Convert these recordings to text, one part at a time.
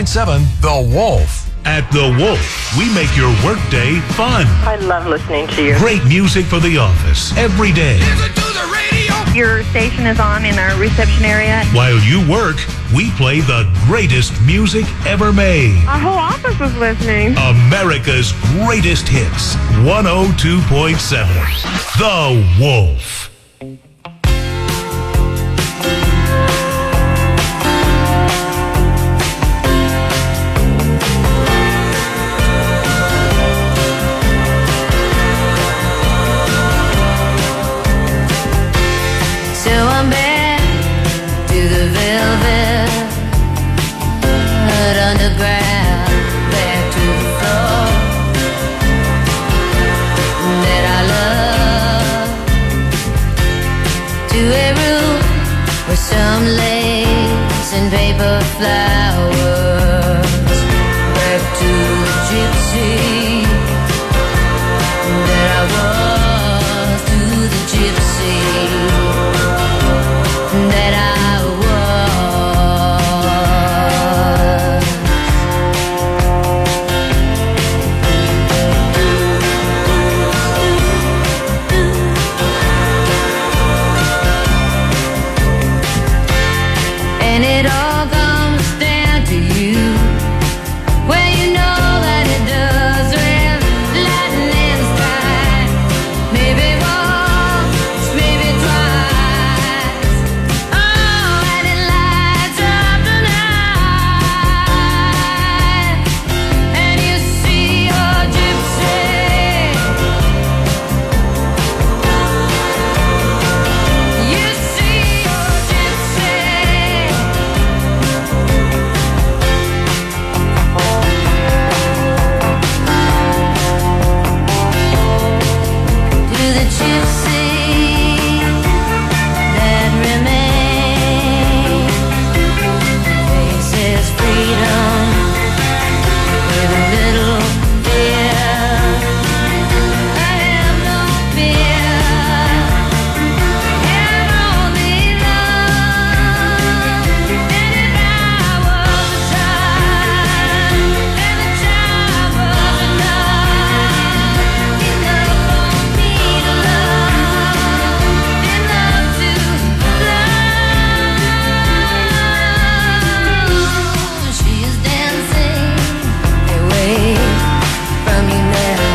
102.7 The Wolf. At The Wolf, we make your workday fun. I love listening to you. Great music for the office every day. Listen to the radio. Your station is on in our reception area. While you work, we play the greatest music ever made. Our whole office is listening. America's greatest hits. 102.7 The Wolf. Some lace and paper flowers, back to the gypsy that I was, to the gypsy that I was. And it all comes down to you. Well, you know that it does with lightning strike. Maybe once, maybe twice. Oh, and it lights up the night. And you see your gypsy. You see your gypsy. To the gypsy that remains, faces freedom with a little fear. I have no fear, have only love. And if I was a child, and the child was enough for me to love, enough to love. She is dancing away from you now.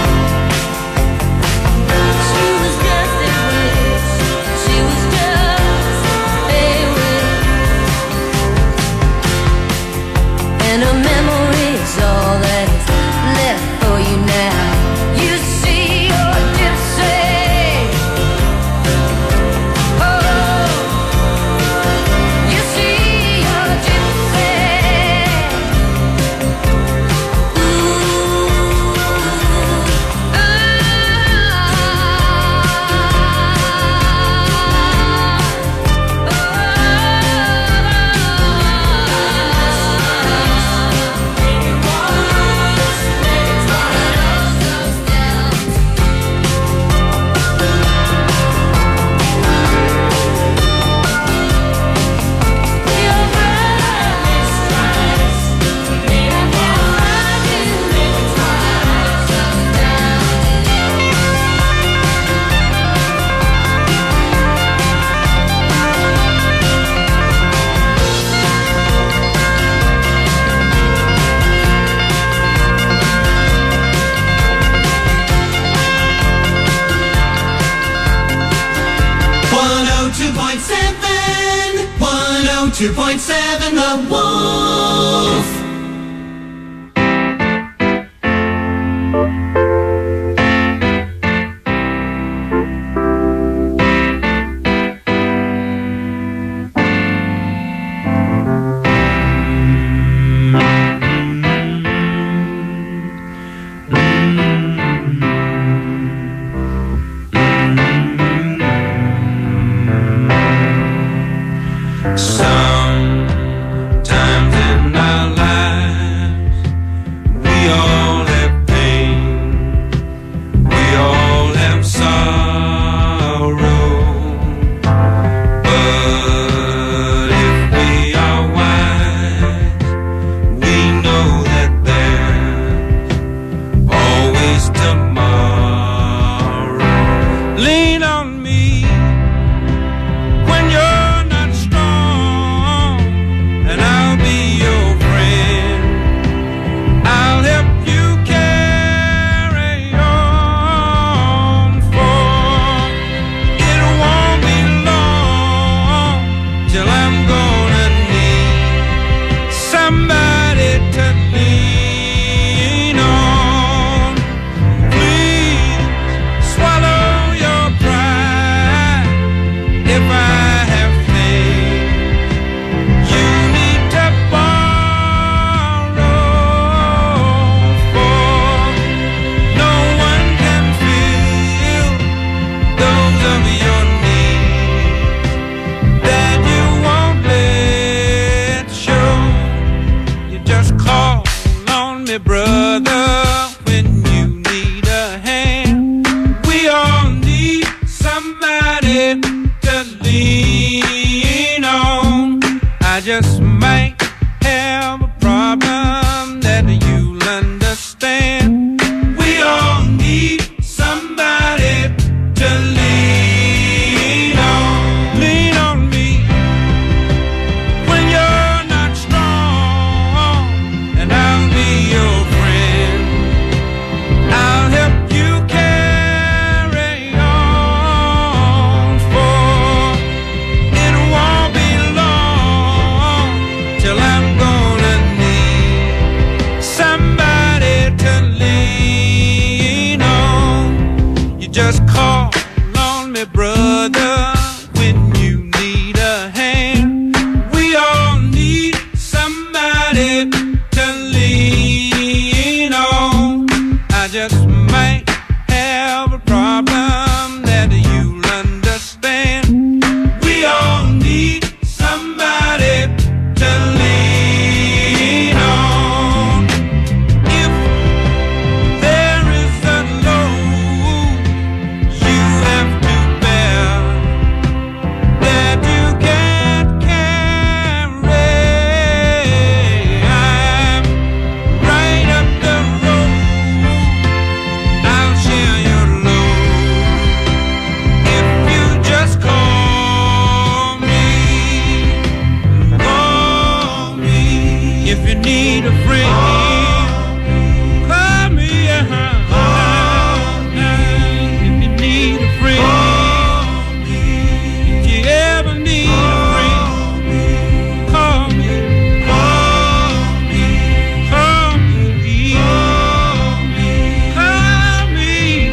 She was just a wish. She was just a wish. And a memory's all that is left for you now. You see your gypsy. Oh, you see your gypsy. Two point seven, The Wolf. Sometimes in our lives have a problem that you'll understand. We all need somebody to lean on. If there is a load you have to bear that you can't carry, I'm right up the road. I'll share your load if you just call me. Call me if you need a friend. Call me, if you need a friend. If you ever need a friend, call me. Call me. Call me. Call me.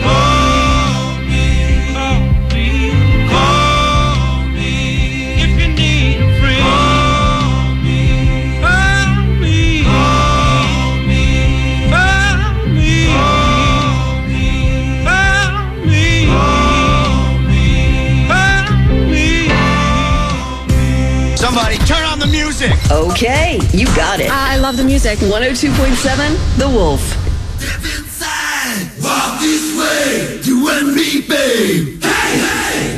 Call me. Call me if you need a friend. Call me. Call me. Call me. Somebody turn on the music. Okay, you got it. I love the music. 102.7 The Wolf. Step inside, walk this way, you and me, babe. Hey, hey.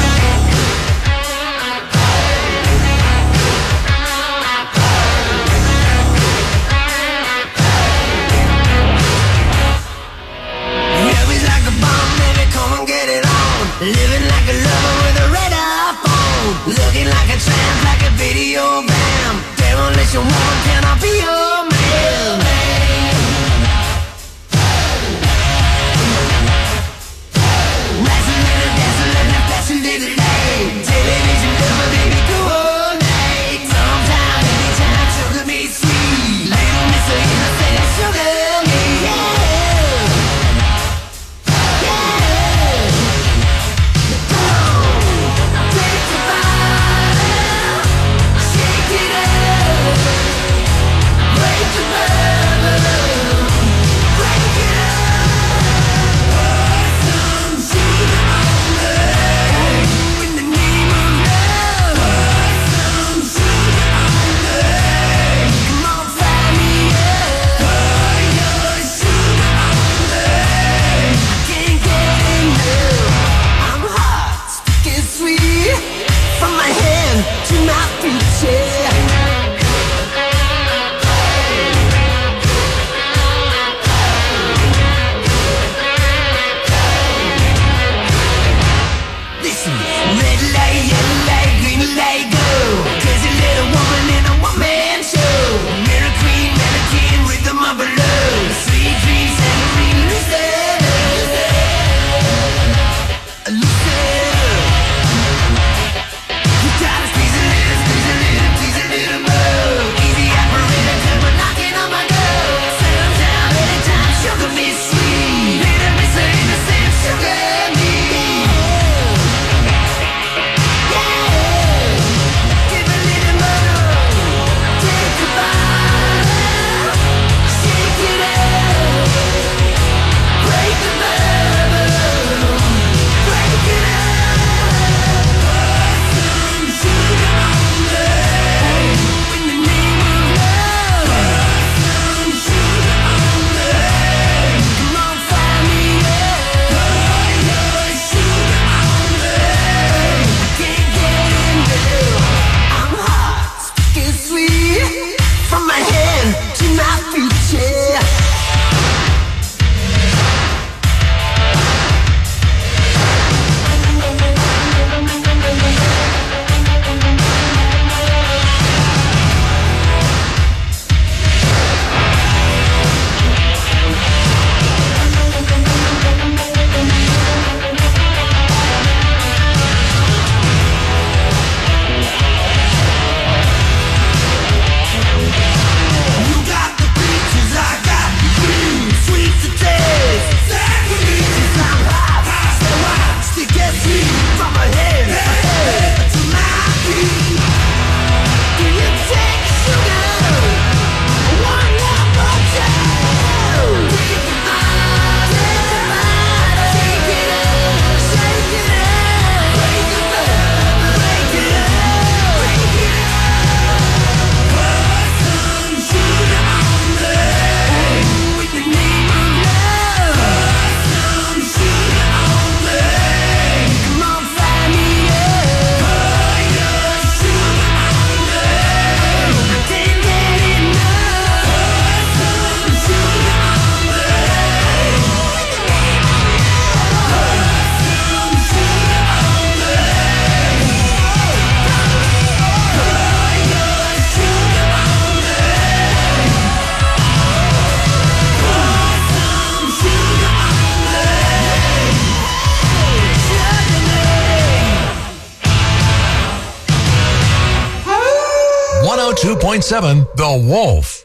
Heavy like a bomb, baby, come and get it on. Living like a lover with a radar phone. Looking like a tramp, like a video bam. Demolition woman, can I be your man? Rising in a dazzling and flashing day to day. Television lover, baby, go all night. Sometime, anytime, sugar me sweet. Little Miss Innocent, sugar me, yeah. 102.7 The Wolf.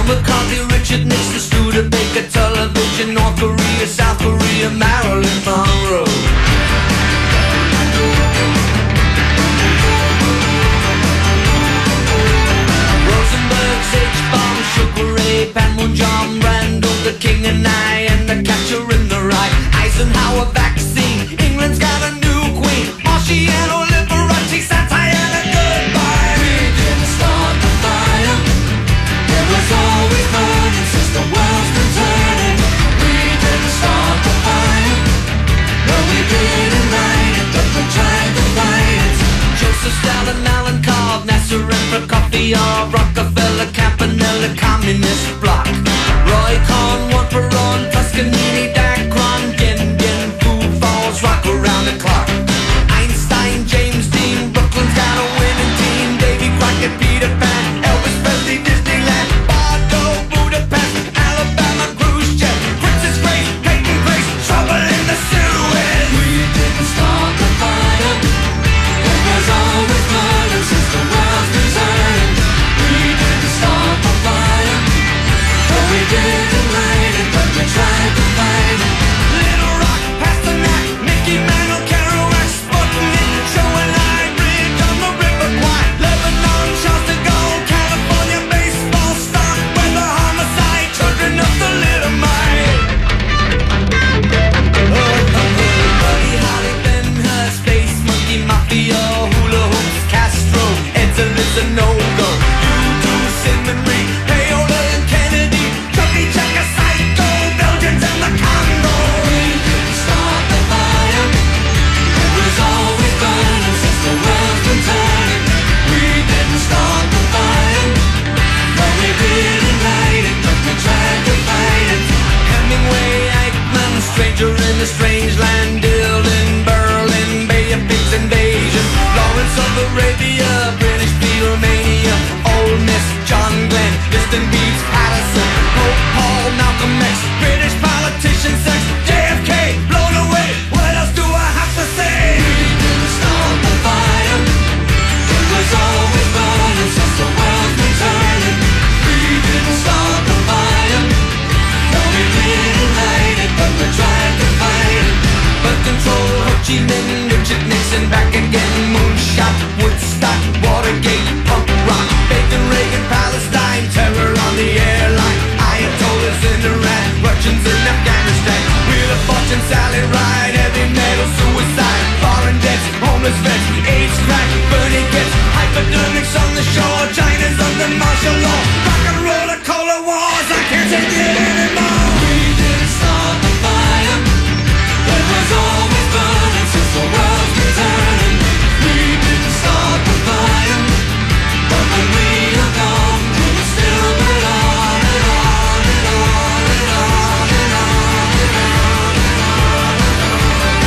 McCarthy, Richard Nixon, Studebaker, television, North Korea, South Korea, Marilyn Monroe. Rosenberg, H-bomb, Sugar Ray, Panmunjom, Randall, the King and I, and the Catcher in the Rye. Eisenhower vaccine, England's got a new queen. Marciano, Liberace, satire, and a goodbye. We didn't start the fire. It was always burning since the world's been turning. We didn't start the fire. No, we didn't light it, but we tried to fight it. Joseph Stalin, Alan Cobb, Nasser and Prokofiev, Rockefeller, Campanella, Communist Bloc. Roy Cohn, one for on, Toscanini, Dacron, Din Din, Food Falls, rock around the clock. Einstein, James Dean, Brooklyn's got a winning team. Davy Crockett, Peter Pan, Elvis Presley, Disneyland, Bordeaux, Budapest, Alabama, Khrushchev, Princess Grace, Peyton Grace, trouble in the Suez. We didn't start the fire. It was always burning since the world's been turning. We didn't start the fire. No, we didn't light it, but we tried to fight it. Little Rock, Pasternak, Mickey Mantle, Kerouac, Sputnik, Joe and I, Bridge on the River Kwai, Lebanon, Charles de Gaulle, California, baseball star, weather, homicide, children of the Little Mite. Buddy Holly, Ben Hur, Space Monkey, Mafia, Hula Hoops, Castro, Edsel is a no-go. U2, Simon Reed, Paola and Kennedy, Chucky Checker, Psycho, Belgians and the Congo. We didn't start the fire. It was always burning since the world's been turning. We didn't start the fire. No, we didn't light it, but we tried to fight it. Hemingway, Eichmann, Stranger in the Strange Land, Dylan, Berlin, Bay of Pigs invasion, Lawrence of Arabia, British Beatlemania, Ole Miss, John Glenn, Liston Beats, Patterson, Pope Paul, Malcolm X, British politician, sex, JFK, blown away. What else do I have to say? We didn't start the fire. It was always burning since the world's been turning. We didn't start the fire. No, we didn't light it, but we tried to fight it. But control, Ho Chi Minh, Richard Nixon, back again, moonshot, Woodstock, Watergate, punk rock, Bacon, Reagan, Palestine, terror on the airline, Ayatollahs in Iran, Russians in Afghanistan, Wheel of Fortune, Sally Ride, heavy metal, suicide, foreign debts, homeless vets, AIDS crack, Bernie gets, hypodermics on the shore, China's under martial law, rock and roll, a Cola Wars, I can't take it anymore. We didn't start the fire. It was always burning since the world's been turning. We didn't start the fire, but when we are gone, we will still burn on and on and on and on and on and on and on and on.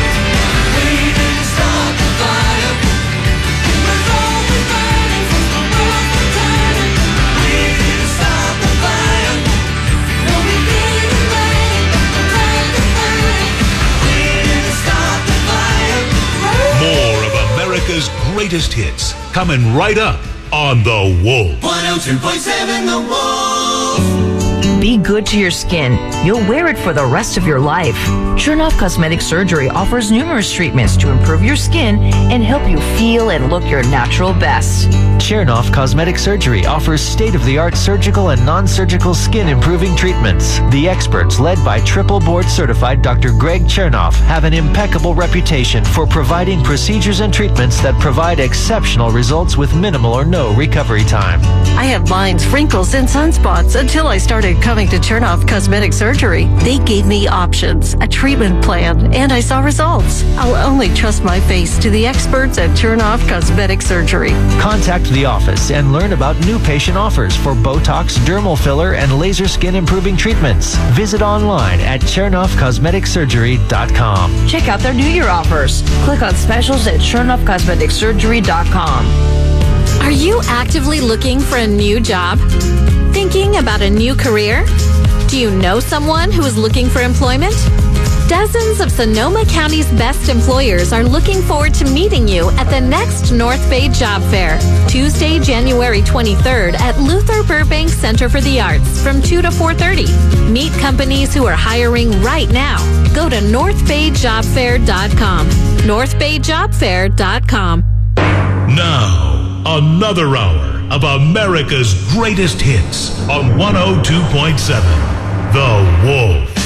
We didn't start the fire. It was always burning since the world's been turning. We didn't start the fire. No, we didn't light it, but we tried to fight it. We didn't start the fire. More of America's greatest hits coming right up on The Wolf. 102.7 The Wolf. Be good to your skin. You'll wear it for the rest of your life. Chernoff Cosmetic Surgery offers numerous treatments to improve your skin and help you feel and look your natural best. Chernoff Cosmetic Surgery offers state-of-the-art surgical and non-surgical skin improving treatments. The experts, led by triple board certified Dr. Greg Chernoff, have an impeccable reputation for providing procedures and treatments that provide exceptional results with minimal or no recovery time. I had lines, wrinkles, and sunspots until I started coming to Chernoff Cosmetic Surgery. They gave me options, a treatment plan, and I saw results. I'll only trust my face to the experts at Chernoff Cosmetic Surgery. Contact the office and learn about new patient offers for Botox, dermal filler, and laser skin improving treatments. Visit online at ChernoffCosmeticSurgery.com. Check out their New Year offers. Click on specials at ChernoffCosmeticSurgery.com. Are you actively looking for a new job? Thinking about a new career? Do you know someone who is looking for employment? Dozens of Sonoma County's best employers are looking forward to meeting you at the next North Bay Job Fair, Tuesday, January 23rd at Luther Burbank Center for the Arts from 2 to 4:30. Meet companies who are hiring right now. Go to northbayjobfair.com. northbayjobfair.com. Now, another hour of America's greatest hits on 102.7 The Wolf.